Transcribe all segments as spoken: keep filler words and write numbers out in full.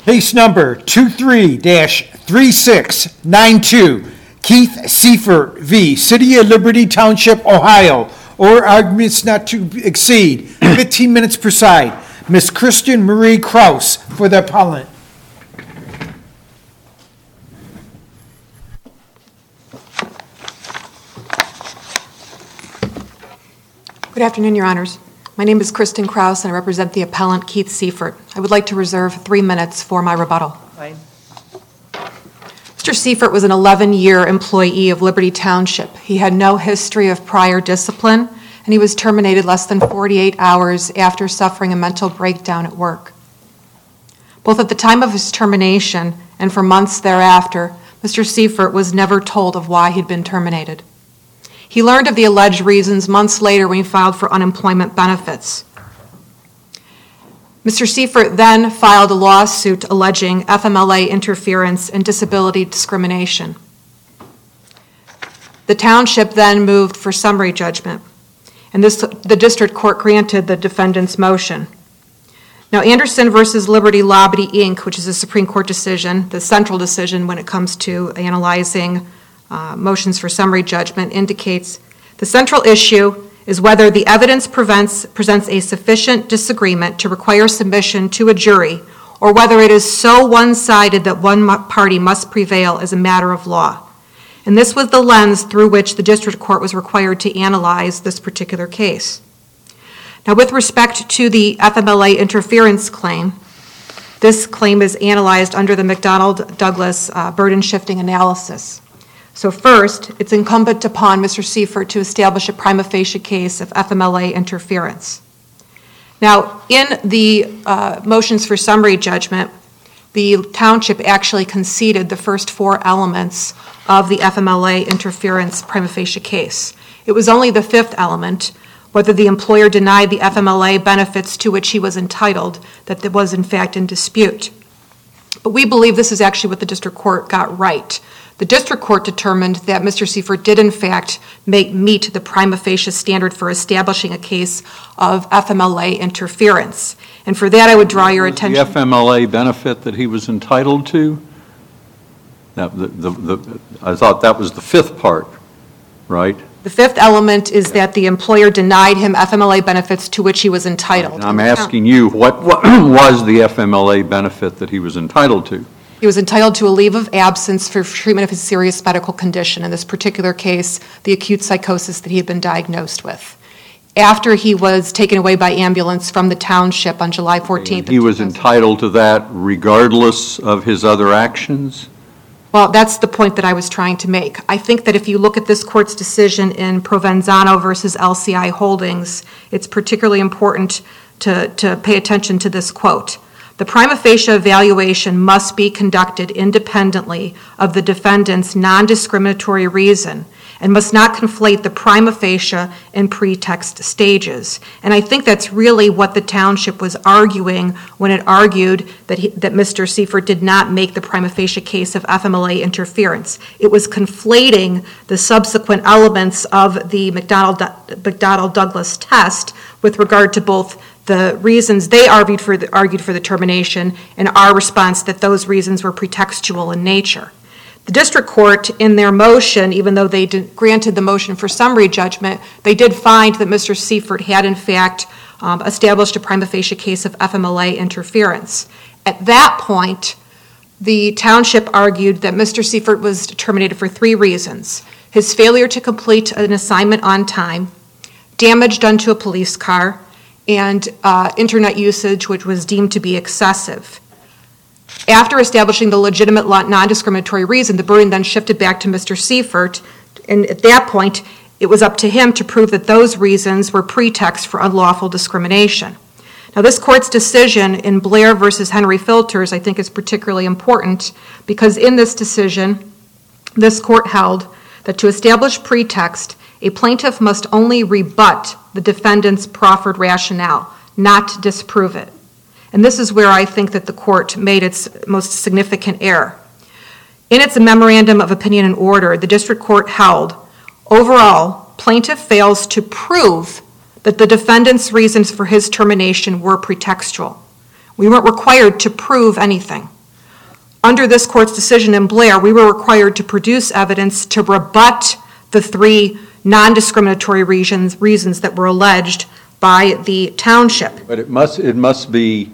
Case number two three three six nine two, Keith Seifert v. City of Liberty Township, Ohio. Or arguments not to exceed fifteen minutes per side. Miz Kristen Marie Kraus for the appellant. Good afternoon, Your Honors. My name is Kristen Kraus, and I represent the appellant Keith Seifert. I would like to reserve three minutes for my rebuttal. Fine. Mister Seifert was an eleven-year employee of Liberty Township. He had no history of prior discipline, and he was terminated less than forty-eight hours after suffering a mental breakdown at work. Both at the time of his termination and for months thereafter, Mister Seifert was never told of why he'd been terminated. He learned of the alleged reasons months later when he filed for unemployment benefits. Mister Seifert then filed a lawsuit alleging F M L A interference and disability discrimination. The township then moved for summary judgment, and this, the district court granted the defendant's motion. Now, Anderson versus Liberty Lobby, Incorporated, which is a Supreme Court decision, the central decision when it comes to analyzing Uh, motions for summary judgment, indicates the central issue is whether the evidence prevents, presents a sufficient disagreement to require submission to a jury, or whether it is so one-sided that one party must prevail as a matter of law. And this was the lens through which the district court was required to analyze this particular case. Now, with respect to the F M L A interference claim, this claim is analyzed under the McDonnell-Douglas uh, burden-shifting analysis. So first, it's incumbent upon Mister Seifert to establish a prima facie case of F M L A interference. Now, in the uh, motions for summary judgment, the township actually conceded the first four elements of the F M L A interference prima facie case. It was only the fifth element, whether the employer denied the F M L A benefits to which he was entitled, that was in fact in dispute. But we believe this is actually what the district court got right. The district court determined that Mister Seifert did in fact make, meet the prima facie standard for establishing a case of F M L A interference. And for that I would draw your attention. The F M L A benefit that he was entitled to? Now, the, the, the, I thought that was the fifth part, right? The fifth element is that the employer denied him F M L A benefits to which he was entitled. And I'm asking you, what, what was the F M L A benefit that he was entitled to? He was entitled to a leave of absence for treatment of his serious medical condition, in this particular case, the acute psychosis that he had been diagnosed with. After he was taken away by ambulance from the township on July fourteenth. And he was entitled to that regardless of his other actions? Well, that's the point that I was trying to make. I think that if you look at this court's decision in Provenzano versus L C I Holdings, it's particularly important to, to pay attention to this quote. The prima facie evaluation must be conducted independently of the defendant's non-discriminatory reason and must not conflate the prima facie and pretext stages. And I think that's really what the township was arguing when it argued that, he, that Mister Seifert did not make the prima facie case of F M L A interference. It was conflating the subsequent elements of the McDonnell-Douglas test with regard to both the reasons they argued for the, argued for the termination and our response that those reasons were pretextual in nature. The district court, in their motion, even though they did, granted the motion for summary judgment, they did find that Mister Seifert had in fact um, established a prima facie case of F M L A interference. At that point, the township argued that Mister Seifert was terminated for three reasons: his failure to complete an assignment on time, damage done to a police car, and uh, internet usage which was deemed to be excessive. After establishing the legitimate non-discriminatory reason, the burden then shifted back to Mister Seifert, and at that point, it was up to him to prove that those reasons were pretext for unlawful discrimination. Now, this court's decision in Blair versus Henry Filters, I think, is particularly important because in this decision, this court held that to establish pretext, a plaintiff must only rebut the defendant's proffered rationale, not disprove it. And this is where I think that the court made its most significant error. In its memorandum of opinion and order, the district court held, overall, plaintiff fails to prove that the defendant's reasons for his termination were pretextual. We weren't required to prove anything. under this court's decision in Blair, we were required to produce evidence to rebut the three non-discriminatory reasons, reasons that were alleged by the township. But it must, it must be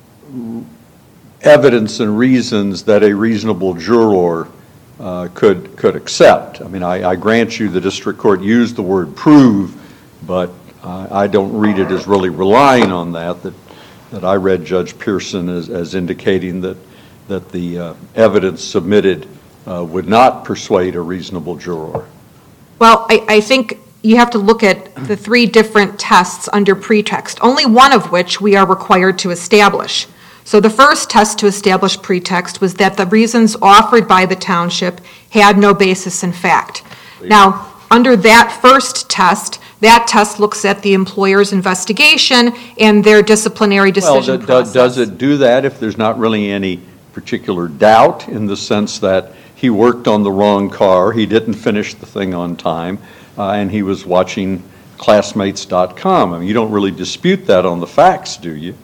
evidence and reasons that a reasonable juror uh, could, could accept. I mean, I, I grant you the district court used the word prove, but uh, I don't read it as really relying on that, that, that I read Judge Pearson as, as indicating that, that the uh, evidence submitted uh, would not persuade a reasonable juror. Well, I, I think you have to look at the three different tests under pretext, only one of which we are required to establish. So the first test to establish pretext was that the reasons offered by the township had no basis in fact. Now, under that first test, that test looks at the employer's investigation and their disciplinary decision well, process. Does it do that if there's not really any particular doubt in the sense that he worked on the wrong car, he didn't finish the thing on time, uh, and he was watching classmates dot com? I mean, you don't really dispute that on the facts, do you?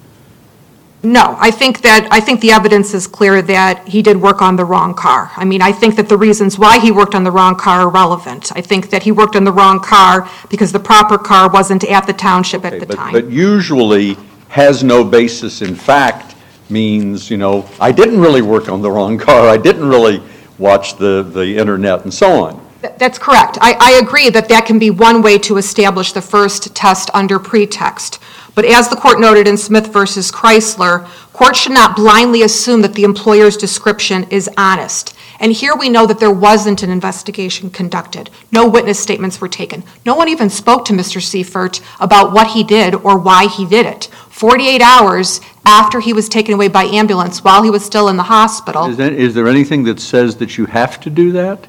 No, I think that, I think the evidence is clear that he did work on the wrong car. I mean, I think that the reasons why he worked on the wrong car are relevant. I think that he worked on the wrong car because the proper car wasn't at the township Okay, at the but, time. But usually has no basis in fact means, you know, I didn't really work on the wrong car, I didn't really watch the, the internet and so on. Th- That's correct. I, I agree that that can be one way to establish the first test under pretext. But as the court noted in Smith versus Chrysler, courts should not blindly assume that the employer's description is honest. And here we know that there wasn't an investigation conducted. No witness statements were taken. No one even spoke to Mister Seifert about what he did or why he did it. forty-eight hours after he was taken away by ambulance while he was still in the hospital. Is, that, is there anything that says that you have to do that?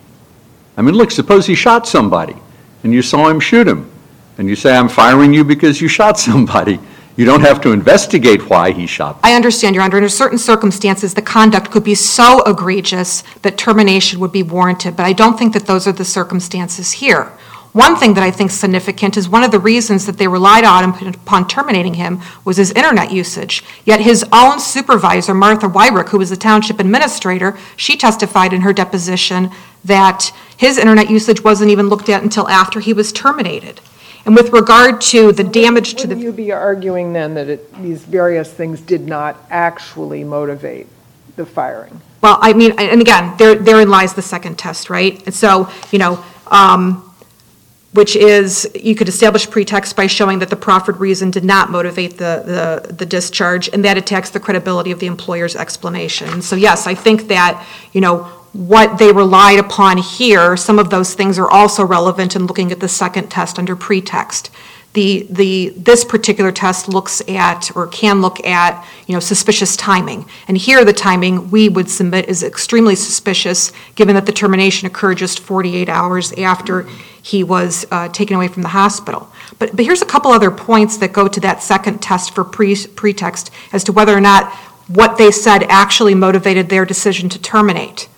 I mean, look, suppose he shot somebody and you saw him shoot him. And you say, I'm firing you because you shot somebody. You don't have to investigate why he shot them. I understand, Your Honor. Under certain circumstances, the conduct could be so egregious that termination would be warranted, but I don't think that those are the circumstances here. One thing that I think is significant is one of the reasons that they relied on him upon terminating him was his internet usage. Yet his own supervisor, Martha Wyrick, who was the township administrator, she testified in her deposition that his internet usage wasn't even looked at until after he was terminated. And with regard to the damage to the... Wouldn't you be arguing then that it, these various things did not actually motivate the firing? Well, I mean, and again, there, therein lies the second test, right? And so, you know, um, which is you could establish pretext by showing that the proffered reason did not motivate the, the, the discharge, and that attacks the credibility of the employer's explanation. So yes, I think that, you know, what they relied upon here, some of those things are also relevant in looking at the second test under pretext. The, the, this particular test looks at, or can look at, you know, suspicious timing. And here the timing we would submit is extremely suspicious, given that the termination occurred just forty-eight hours after he was uh, taken away from the hospital. But, but here's a couple other points that go to that second test for pre, pretext as to whether or not what they said actually motivated their decision to terminate.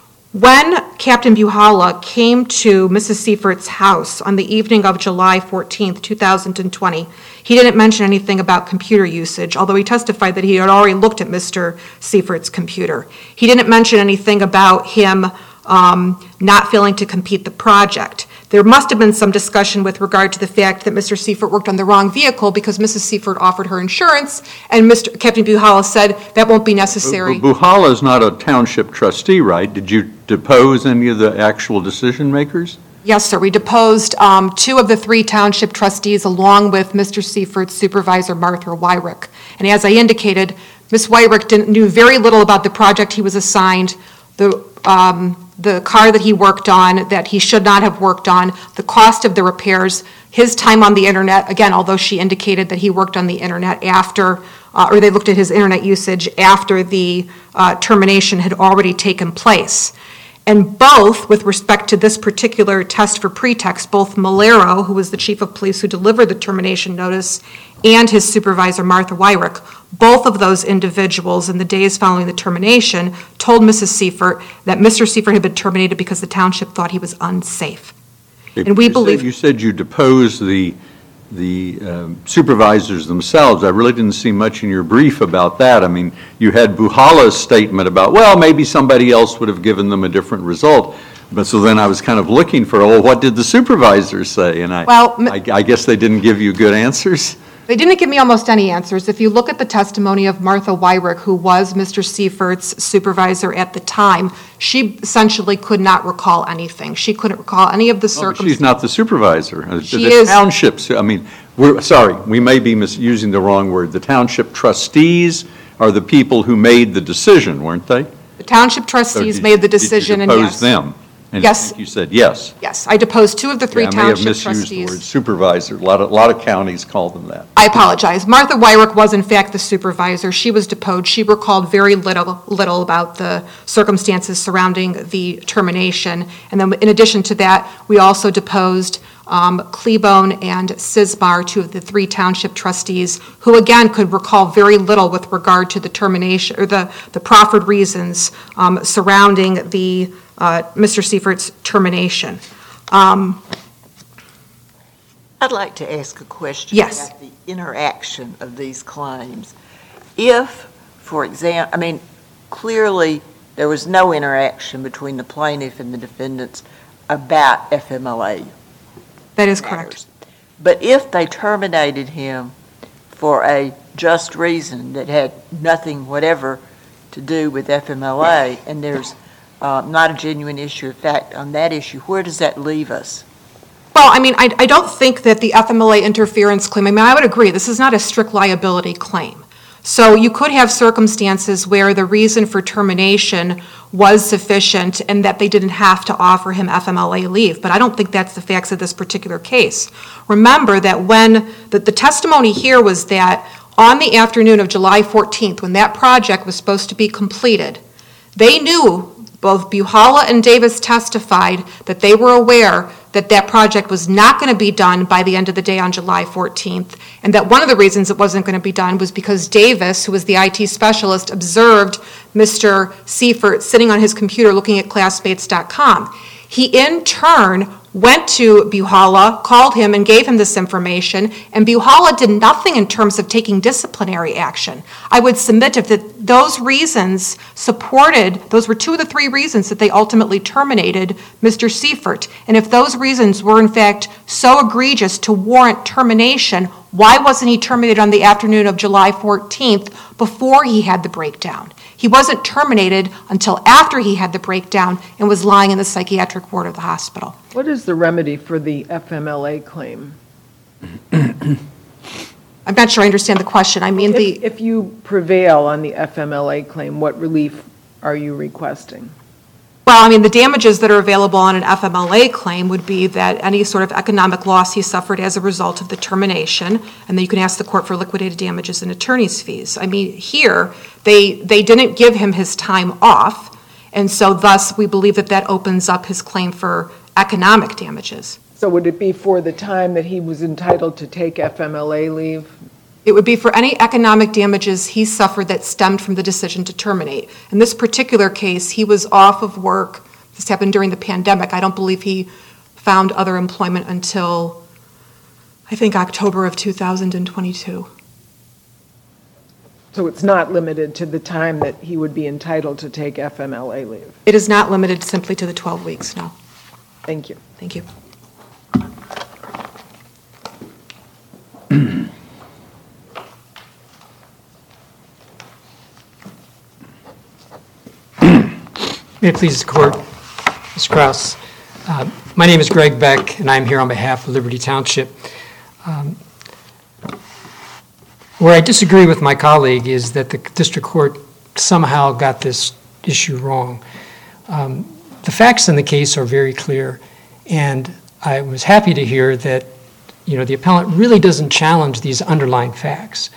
When Captain Buhala came to Missus Seifert's house on the evening of July fourteenth, two thousand twenty, he didn't mention anything about computer usage, although he testified that he had already looked at Mister Seifert's computer. He didn't mention anything about him um, not failing to complete the project. There must have been some discussion with regard to the fact that Mister Seifert worked on the wrong vehicle because Missus Seifert offered her insurance, and Mister Captain Buhala said that won't be necessary. Bu- Buhala is not a township trustee, right? Did you depose any of the actual decision makers? Yes, sir. We deposed um, two of the three township trustees along with Mister Seifert's supervisor, Martha Wyrick. And as I indicated, Miz Wyrick didn't, knew very little about the project he was assigned, the um, the car that he worked on that he should not have worked on, the cost of the repairs, his time on the internet, again, although she indicated that he worked on the internet after, uh, or they looked at his internet usage after the uh, termination had already taken place. And both, with respect to this particular test for pretext, both Malero, who was the chief of police who delivered the termination notice, and his supervisor, Martha Wyrick, both of those individuals in the days following the termination told Missus Seifert that Mister Seifert had been terminated because the township thought he was unsafe. And we you believe... Said, you said you deposed the the um, supervisors themselves, I really didn't see much in your brief about that. I mean, you had Buhala's statement about, well, maybe somebody else would have given them a different result. But so then I was kind of looking for, oh, what did the supervisors say? And I, Well, m- I, I guess they didn't give you good answers. They didn't give me almost any answers. If you look at the testimony of Martha Wyrick, who was Mister Seifert's supervisor at the time, she essentially could not recall anything. She couldn't recall any of the Oh, but circumstances. she's not the supervisor. Uh, She the is- townships, I mean, we're, sorry, we may be misusing the wrong word. The township trustees are the people who made the decision, weren't they? The township So trustees did- made the did you decision, and depose yes. them? And Yes. I think you said yes. Yes, I deposed two of the three Yeah, I may have township misused the word trustees. supervisor. A lot of, a lot of counties call them that. I apologize. Martha Wyrick was in fact the supervisor. She was deposed. She recalled very little, little about the circumstances surrounding the termination. And then in addition to that, we also deposed um, Cleabone and Sisbar, two of the three township trustees, who again could recall very little with regard to the termination, or the, the proffered reasons um, surrounding the uh, Mister Seifert's termination. Um, I'd like to ask a question Yes. about the interaction of these claims. If, for example, I mean, clearly there was no interaction between the plaintiff and the defendants about F M L A That is correct. matters. But if they terminated him for a just reason that had nothing whatever to do with F M L A, and there's uh, not a genuine issue of fact on that issue, where does that leave us? Well, I mean, I, I don't think that the F M L A interference claim, I mean, I would agree, this is not a strict liability claim. So you could have circumstances where the reason for termination was sufficient and that they didn't have to offer him F M L A leave, but I don't think that's the facts of this particular case. Remember that when, the, the testimony here was that on the afternoon of July fourteenth, when that project was supposed to be completed, they knew, both Buhala and Davis testified, that they were aware that that project was not going to be done by the end of the day on July fourteenth, and that one of the reasons it wasn't going to be done was because Davis, who was the I T specialist, observed Mister Seifert sitting on his computer looking at classmates dot com. He in turn went to Buhala, called him and gave him this information, and Buhala did nothing in terms of taking disciplinary action. I would submit if that those reasons supported, those were two of the three reasons that they ultimately terminated Mister Seifert. And if those reasons were in fact so egregious to warrant termination, why wasn't he terminated on the afternoon of July fourteenth before he had the breakdown? He wasn't terminated until after he had the breakdown and was lying in the psychiatric ward of the hospital. What is the remedy for the F M L A claim? I'm not sure I understand the question. I mean, If, the, if you prevail on the F M L A claim, what relief are you requesting? well, I mean, the damages that are available on an F M L A claim would be that any sort of economic loss he suffered as a result of the termination, and then you can ask the court for liquidated damages and attorney's fees. I mean, here, they, they didn't give him his time off, and so thus we believe that that opens up his claim for economic damages. So would it be for the time that he was entitled to take F M L A leave? It would be for any economic damages he suffered that stemmed from the decision to terminate. In this particular case, he was off of work. This happened during the pandemic. I don't believe he found other employment until, I think, October of two thousand twenty-two. So it's not limited to the time that he would be entitled to take F M L A leave? It is not limited simply to the twelve weeks, no. Thank you. Thank you. May it please the court, Miz Kraus. Uh, My name is Greg Beck, and I'm here on behalf of Liberty Township. Um, Where I disagree with my colleague is that the district court somehow got this issue wrong. Um, The facts in the case are very clear, and I was happy to hear that, you know, the appellant really doesn't challenge these underlying facts.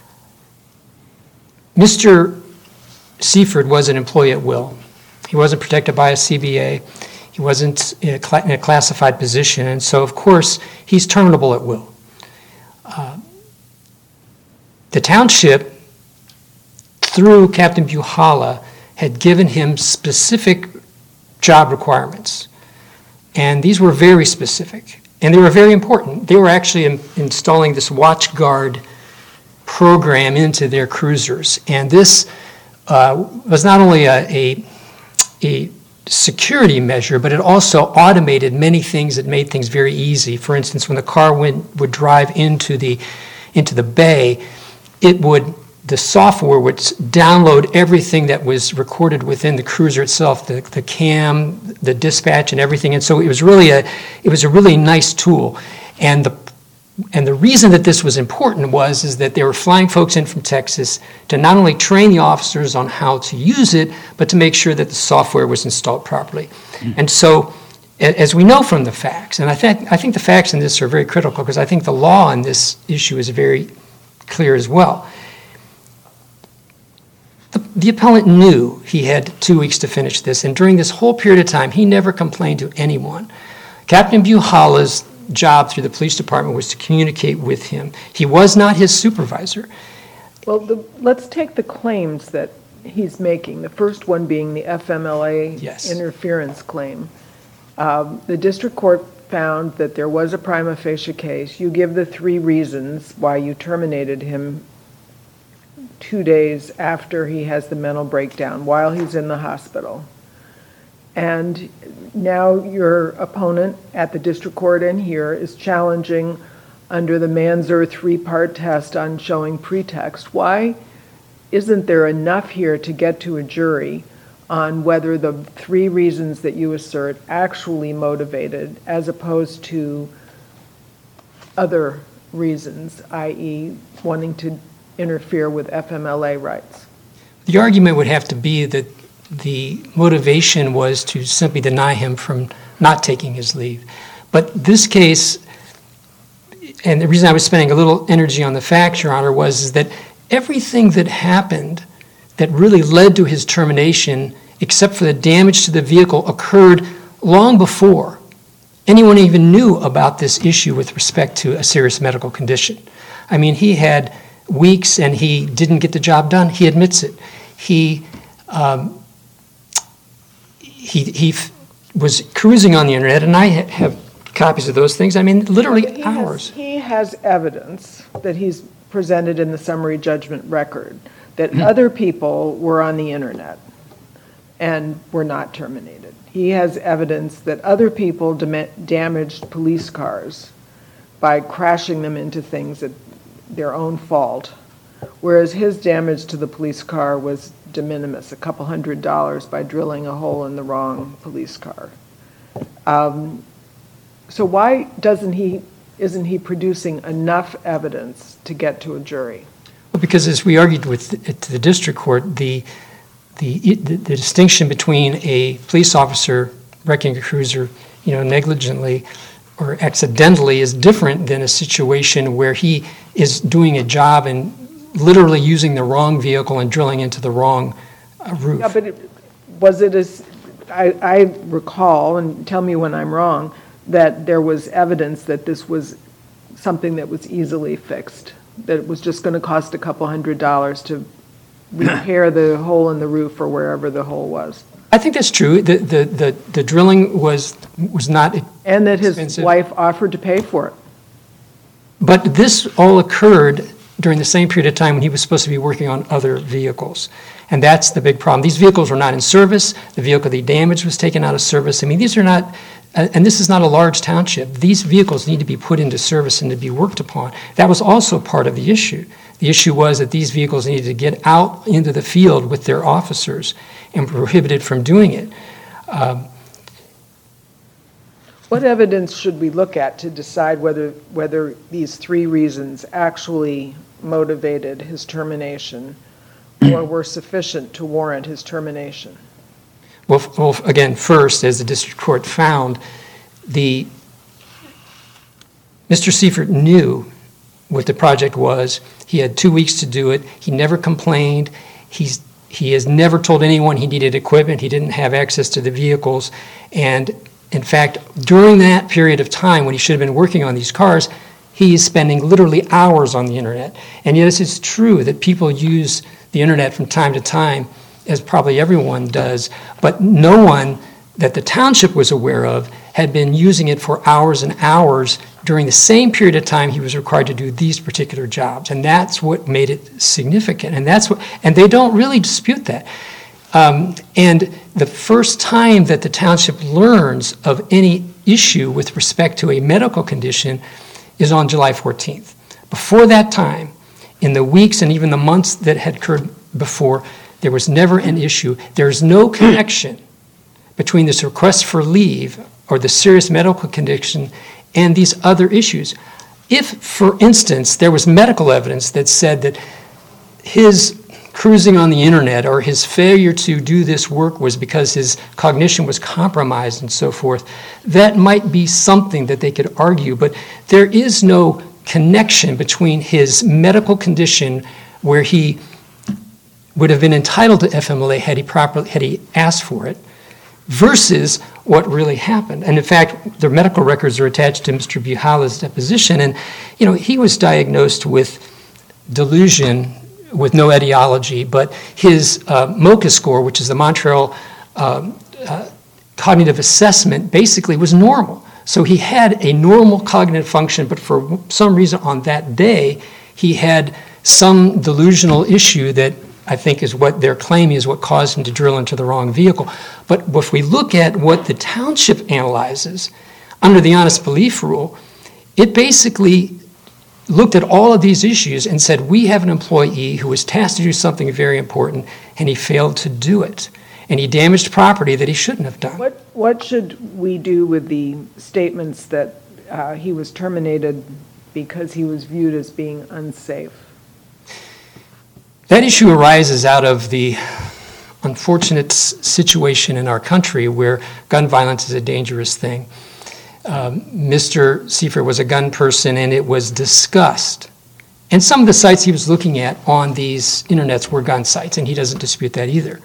Mister Seifert was an employee at will. He wasn't protected by a C B A. He wasn't in a, cla- in a classified position, and so, of course, he's terminable at will. Uh, the township, through Captain Buhala, had given him specific job requirements, and these were very specific. And they were very important. They were actually in, installing this watch guard program into their cruisers. And this uh, was not only a, a, a security measure, but it also automated many things that made things very easy. For instance, when the car went, would drive into the, into the bay, it would, the software would download everything that was recorded within the cruiser itself, the, the cam, the dispatch, and everything. And so it was really a, it was a really nice tool. And the And the reason that this was important was is that they were flying folks in from Texas to not only train the officers on how to use it, but to make sure that the software was installed properly. Mm-hmm. And so, as we know from the facts, and I think I think the facts in this are very critical because I think the law on this issue is very clear as well. The, the appellant knew he had two weeks to finish this, and during this whole period of time, he never complained to anyone. Captain Buhala's job through the police department was to communicate with him. He was not his supervisor. Well, the, let's take the claims that he's making, the first one being the F M L A Yes. interference claim. Um, the district court found that there was a prima facie case. You give the three reasons why you terminated him two days after he has the mental breakdown, while he's in the hospital. And now your opponent at the district court and here is challenging under the Manzer three-part test on showing pretext. Why isn't there enough here to get to a jury on whether the three reasons that you assert actually motivated as opposed to other reasons, that is wanting to interfere with F M L A rights? The argument would have to be that the motivation was to simply deny him from not taking his leave. But this case, and the reason I was spending a little energy on the facts, Your Honor, was is that everything that happened that really led to his termination, except for the damage to the vehicle, occurred long before anyone even knew about this issue with respect to a serious medical condition. I mean, he had weeks and he didn't get the job done. He admits it. He um, He, he f- was cruising on the internet, and I ha- have copies of those things. I mean, literally he hours. Has, he has evidence that he's presented in the summary judgment record that other people were on the internet and were not terminated. He has evidence that other people dam- damaged police cars by crashing them into things at their own fault, whereas his damage to the police car was de minimis, a couple hundred dollars by drilling a hole in the wrong police car. Um, so why doesn't he, isn't he producing enough evidence to get to a jury? Well, because as we argued with the, to the district court, the, the the the distinction between a police officer wrecking a cruiser, you know, negligently or accidentally is different than a situation where he is doing a job and literally using the wrong vehicle and drilling into the wrong uh, roof. Yeah, but it, was it as, I, I recall, and tell me when I'm wrong, that there was evidence that this was something that was easily fixed, that it was just going to cost a couple hundred dollars to repair the hole in the roof or wherever the hole was. I think that's true. The the the, the drilling was was not And that his expensive. wife offered to pay for it. But this all occurred during the same period of time when he was supposed to be working on other vehicles. And that's the big problem. These vehicles were not in service. The vehicle they damaged was taken out of service. I mean, these are not, and this is not a large township. These vehicles need to be put into service and to be worked upon. That was also part of the issue. The issue was that these vehicles needed to get out into the field with their officers and were prohibited from doing it. Um, What evidence should we look at to decide whether whether these three reasons actually motivated his termination or were sufficient to warrant his termination? Well, f- well, again, first, as the district court found, the Mister Seifert knew what the project was. He had two weeks to do it. He never complained. He's he has never told anyone he needed equipment. He didn't have access to the vehicles. And in fact, during that period of time when he should have been working on these cars, he is spending literally hours on the internet. And yes, it's true that people use the internet from time to time, as probably everyone does, but no one that the township was aware of had been using it for hours and hours during the same period of time he was required to do these particular jobs. And that's what made it significant. And that's what, and they don't really dispute that. Um, and the first time that the township learns of any issue with respect to a medical condition is on July fourteenth. Before that time, in the weeks and even the months that had occurred before, there was never an issue. There's no connection between this request for leave or the serious medical condition and these other issues. If, for instance, there was medical evidence that said that his cruising on the internet or his failure to do this work was because his cognition was compromised and so forth, that might be something that they could argue, but there is no connection between his medical condition, where he would have been entitled to F M L A had he properly had he asked for it, versus what really happened. And in fact, the medical records are attached to Mister Buhala's deposition, and you know, he was diagnosed with delusion with no etiology, but his uh, MoCA score, which is the Montreal uh, uh, Cognitive Assessment, basically was normal. So he had a normal cognitive function, but for some reason on that day, he had some delusional issue that I think is what they're claiming is what caused him to drill into the wrong vehicle. But if we look at what the township analyzes under the honest belief rule, it basically looked at all of these issues and said, we have an employee who was tasked to do something very important, and he failed to do it. And he damaged property that he shouldn't have done. What, what should we do with the statements that uh, he was terminated because he was viewed as being unsafe? That issue arises out of the unfortunate s- situation in our country where gun violence is a dangerous thing. Um, Mister Seifert was a gun person, and it was discussed. And some of the sites he was looking at on these internets were gun sites, and he doesn't dispute that either,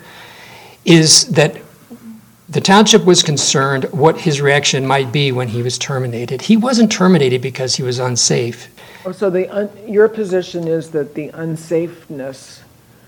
is that the township was concerned what his reaction might be when he was terminated. He wasn't terminated because he was unsafe. Oh, so the un, your position is that the unsafeness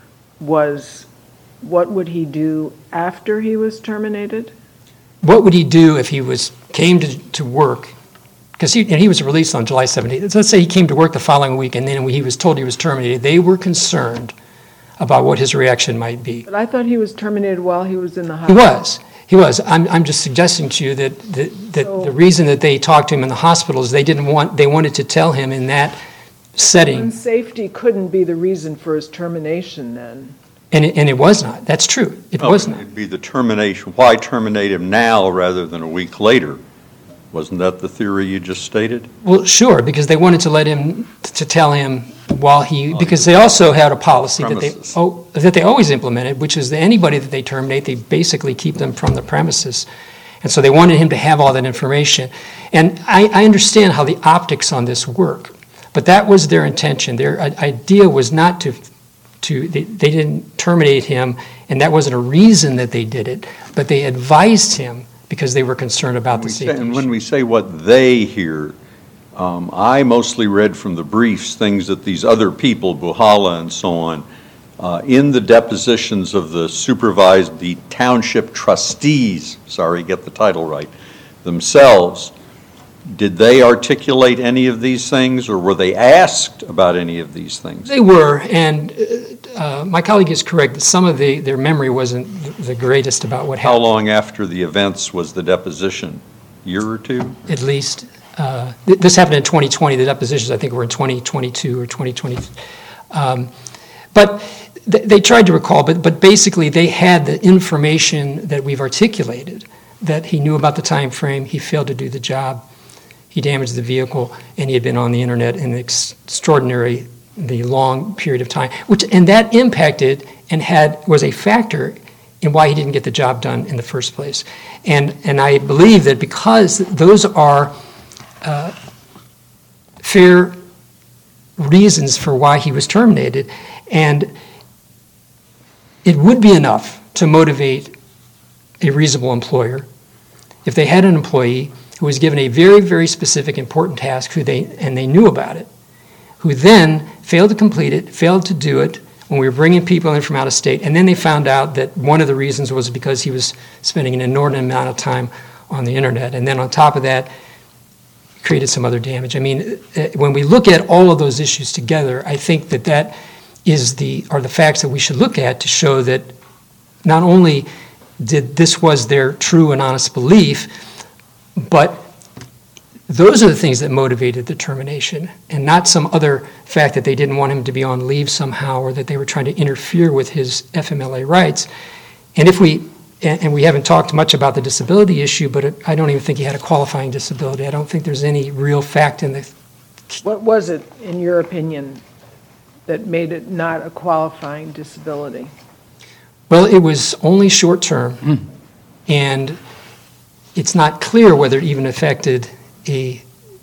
was, what would he do after he was terminated? What would he do if he was came to, to work? Because he, and he was released on July seventeenth. Let's say he came to work the following week, and then when he was told he was terminated, they were concerned about what his reaction might be. But I thought he was terminated while he was in the He hospital. was. He was. I'm, I'm just suggesting to you that, that, that So- the reason that they talked to him in the hospital is they didn't want, they wanted to tell him in that setting, Unsafety couldn't be the reason for his termination then. and it, and it was not. That's true. It No, was not. It'd be the termination, why terminate him now rather than a week later? Wasn't that the theory you just stated? Well, sure, because they wanted to let him, to tell him while he, because they also had a policy that they, Premises. oh, that they always implemented, which is that anybody that they terminate, they basically keep them from the premises. And so they wanted him to have all that information. And I, I understand how the optics on this work, but that was their intention. Their i- idea was not to, to they, they didn't terminate him, and that wasn't a reason that they did it, but they advised him because they were concerned about the We say- safety And when issue. we say what they hear, um, I mostly read from the briefs things that these other people, Buhala and so on, uh, in the depositions of the supervised, the township trustees, sorry, get the title right, themselves, did they articulate any of these things, or were they asked about any of these things? They were, and uh, my colleague is correct that some of the, their memory wasn't the greatest about what How happened, long after the events was the deposition? Year or two? at least. Uh, th- This happened in twenty twenty. The depositions, I think, were in twenty twenty-two or twenty twenty. Um, But th- they tried to recall, but, but basically they had the information that we've articulated, that he knew about the time frame, he failed to do the job, he damaged the vehicle, and he had been on the internet an ex- extraordinary, the long period of time, which, and that impacted and had, was a factor in why he didn't get the job done in the first place. And, and I believe that because those are uh, fair reasons for why he was terminated, and it would be enough to motivate a reasonable employer if they had an employee who was given a very, very specific, important task, who they and they knew about it, who then failed to complete it, failed to do it when we were bringing people in from out of state, and then they found out that one of the reasons was because he was spending an inordinate amount of time on the internet. And then on top of that, created some other damage. I mean, when we look at all of those issues together, I think that that is the, are the facts that we should look at to show that not only did this was their true and honest belief, but those are the things that motivated the termination, and not some other fact that they didn't want him to be on leave somehow, or that they were trying to interfere with his F M L A rights. And if we, and we haven't talked much about the disability issue, but I don't even think he had a qualifying disability. I don't think there's any real fact in the. What was it, in your opinion, that made it not a qualifying disability? Well, it was only short-term, and it's not clear whether it even affected a,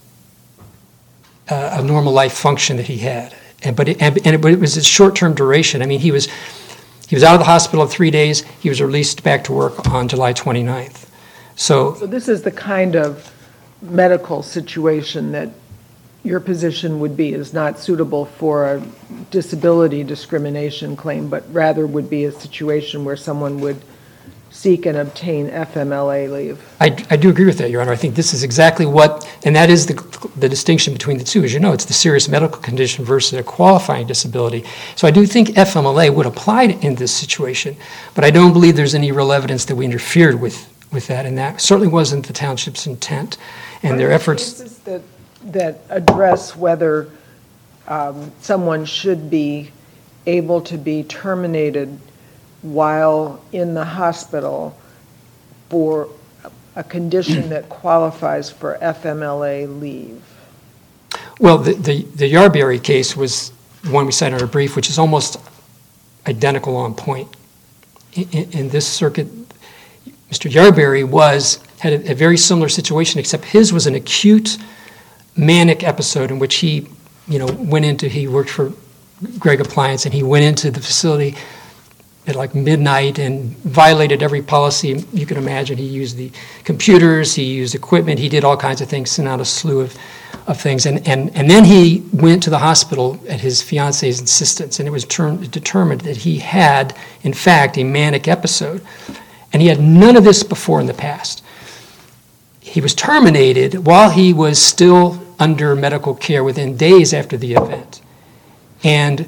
a normal life function that he had. And, but, it, and, and it, but it was a short-term duration. I mean, he was, he was out of the hospital three days. He was released back to work on July twenty-ninth. So, So this is the kind of medical situation that your position would be is not suitable for a disability discrimination claim, but rather would be a situation where someone would seek and obtain F M L A leave. I, I do agree with that, Your Honor. I think this is exactly what, and that is the, the distinction between the two. As you know, it's the serious medical condition versus a qualifying disability. So I do think F M L A would apply in this situation, but I don't believe there's any real evidence that we interfered with, with that, and that certainly wasn't the township's intent. And their efforts. Cases that, that address whether um, someone should be able to be terminated while in the hospital for a condition that qualifies for F M L A leave? Well, the, the, the Yarberry case was the one we cited in our brief, which is almost identical on point. In, in, in this circuit, Mister Yarberry was, had a, a very similar situation, except his was an acute manic episode in which he, you know, went into, he worked for Greg Appliance, and he went into the facility at like midnight and violated every policy you can imagine. He used the computers, he used equipment, he did all kinds of things, sent out a slew of, of things. And, and, and then he went to the hospital at his fiance's insistence, and it was term, determined that he had, in fact, a manic episode. And he had none of this before in the past. He was terminated while he was still under medical care within days after the event. And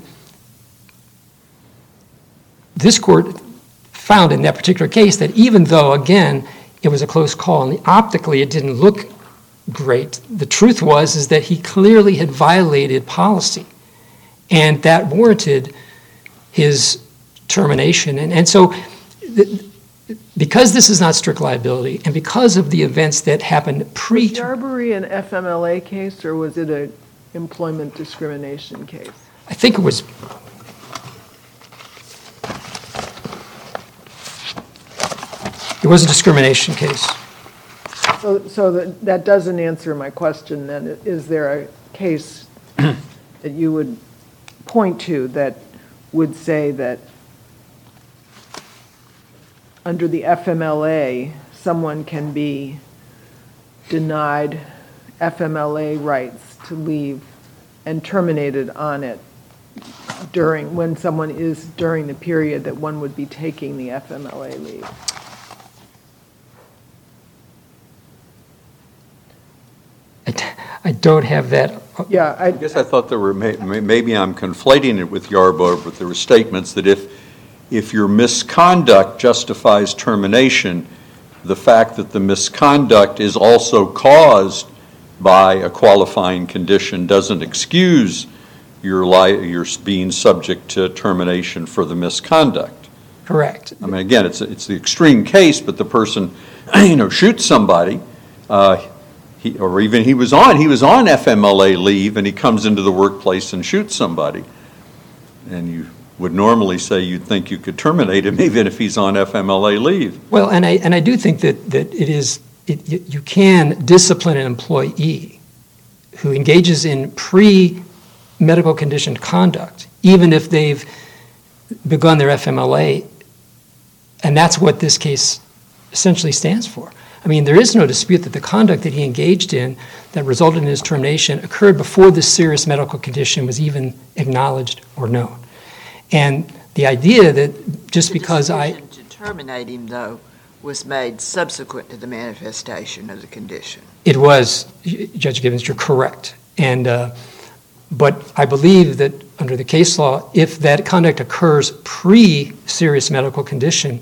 this court found in that particular case that even though, again, it was a close call and optically it didn't look great, the truth was is that he clearly had violated policy, and that warranted his termination. And, and so th- because this is not strict liability, and because of the events that happened pre- Was Yarberry an F M L A case, or was it an employment discrimination case? I think it was, it was a discrimination case. So, so that, that doesn't answer my question then. Is there a case that you would point to that would say that under the F M L A, someone can be denied F M L A rights to leave and terminated on it during, when someone is during the period that one would be taking the F M L A leave? I don't have that. Yeah, I, I guess I thought there were, may- may- maybe I'm conflating it with Yarborough, but there were statements that if, if your misconduct justifies termination, the fact that the misconduct is also caused by a qualifying condition doesn't excuse your li- your being subject to termination for the misconduct. Correct. I mean, again, it's, it's the extreme case, but the person, you know, shoots somebody, uh, He, or even he was on, he was on F M L A leave, and he comes into the workplace and shoots somebody. And you would normally say you'd think you could terminate him even if he's on F M L A leave. Well, and I and I do think that, that it is, it, you can discipline an employee who engages in pre-medical conditioned conduct, even if they've begun their F M L A, and that's what this case essentially stands for. I mean, there is no dispute that the conduct that he engaged in that resulted in his termination occurred before this serious medical condition was even acknowledged or known. And the idea that just because I... The decision to terminate him, though, was made subsequent to the manifestation of the condition. It was, Judge Gibbons, you're correct. And, uh, but I believe that under the case law, if that conduct occurs pre-serious medical condition,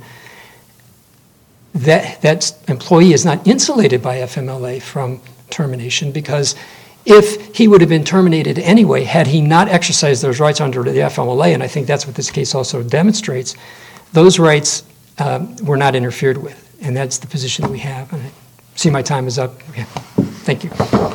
that, that employee is not insulated by F M L A from termination, because if he would have been terminated anyway, had he not exercised those rights under the F M L A, and I think that's what this case also demonstrates, those rights um, were not interfered with. And that's the position that we have. And I see my time is up. Okay. Thank you.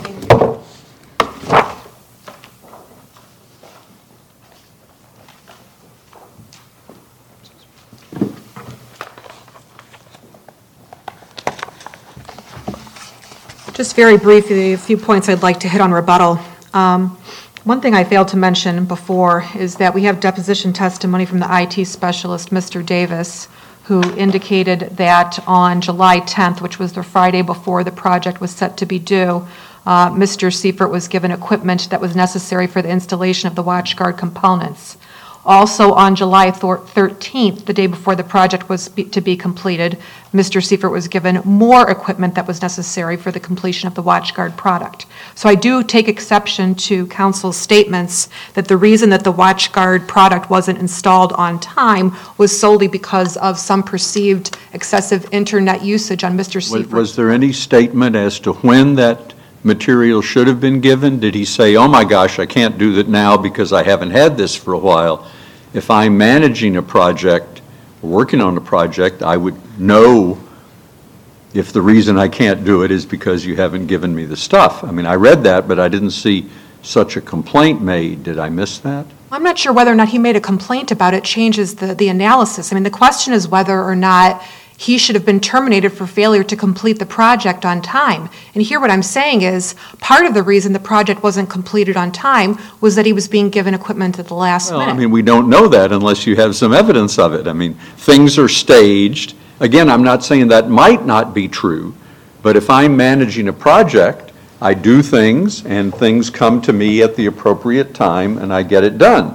Just very briefly, a few points I'd like to hit on rebuttal. Um, one thing I failed to mention before is that we have deposition testimony from the I T specialist, Mister Davis, who indicated that on July tenth, which was the Friday before the project was set to be due, uh, Mister Seifert was given equipment that was necessary for the installation of the WatchGuard components. Also on July thirteenth, the day before the project was be, to be completed, Mister Seifert was given more equipment that was necessary for the completion of the WatchGuard product. So I do take exception to counsel's statements that the reason that the WatchGuard product wasn't installed on time was solely because of some perceived excessive internet usage on Mister Was, Seifert. was there any statement as to when that material should have been given? Did he say, oh my gosh, I can't do that now because I haven't had this for a while? If I'm managing a project, working on a project, I would know if the reason I can't do it is because you haven't given me the stuff. I mean, I read that, but I didn't see such a complaint made. Did I miss that? I'm not sure whether or not he made a complaint about it changes the, the analysis. I mean, the question is whether or not he should have been terminated for failure to complete the project on time. And here what I'm saying is part of the reason the project wasn't completed on time was that he was being given equipment at the last Well, minute. I mean, we don't know that unless you have some evidence of it. I mean, things are staged. Again, I'm not saying that might not be true, but if I'm managing a project, I do things and things come to me at the appropriate time and I get it done.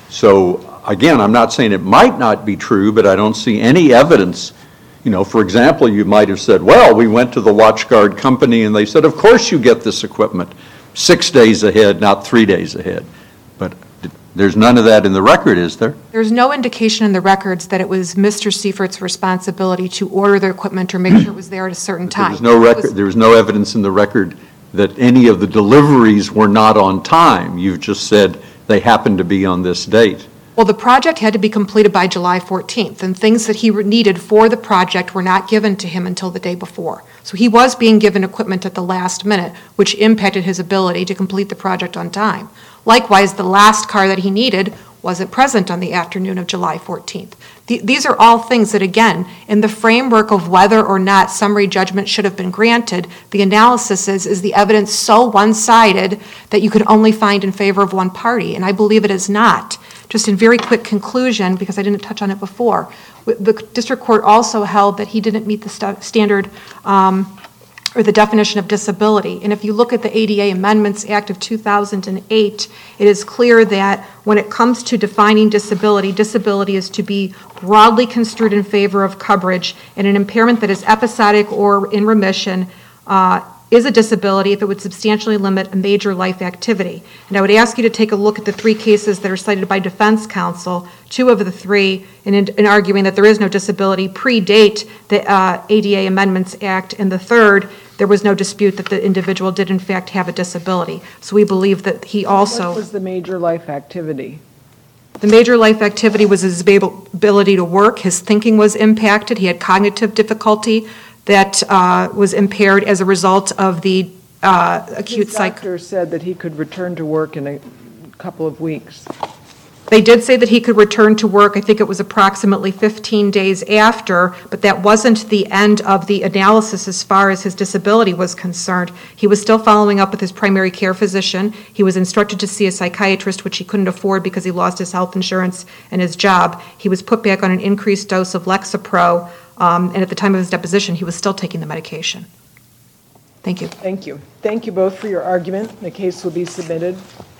So again, I'm not saying it might not be true, but I don't see any evidence. You know, for example, you might have said, well, we went to the WatchGuard company and they said, of course you get this equipment six days ahead, not three days ahead. But there's none of that in the record, is there? There's no indication in the records that it was Mister Seifert's responsibility to order the equipment or make sure it was there at a certain time. There's no It record, was- there's no evidence in the record that any of the deliveries were not on time. You've just said they happened to be on this date. Well, the project had to be completed by July fourteenth, and things that he needed for the project were not given to him until the day before. So he was being given equipment at the last minute, which impacted his ability to complete the project on time. Likewise, the last car that he needed wasn't present on the afternoon of July fourteenth. The, these are all things that, again, in the framework of whether or not summary judgment should have been granted, the analysis is, is the evidence so one-sided that you could only find in favor of one party, and I believe it is not. Just in very quick conclusion, because I didn't touch on it before, the district court also held that he didn't meet the st- standard um, or the definition of disability. And if you look at the A D A Amendments Act of two thousand eight, it is clear that when it comes to defining disability, disability is to be broadly construed in favor of coverage, and an impairment that is episodic or in remission uh, is a disability if it would substantially limit a major life activity. And I would ask you to take a look at the three cases that are cited by defense counsel. Two of the three, in, in arguing that there is no disability, predate the uh, A D A Amendments Act, and the third, there was no dispute that the individual did in fact have a disability. So we believe that he also... What was the major life activity? The major life activity was his ability to work. His thinking was impacted. He had cognitive difficulty that uh, was impaired as a result of the uh, acute His psych. doctor said that he could return to work in a couple of weeks. They did say that he could return to work. I think it was approximately fifteen days after, but that wasn't the end of the analysis as far as his disability was concerned. He was still following up with his primary care physician. He was instructed to see a psychiatrist, which he couldn't afford because he lost his health insurance and his job. He was put back on an increased dose of Lexapro, um, and at the time of his deposition, he was still taking the medication. Thank you. Thank you. Thank you both for your argument. The case will be submitted.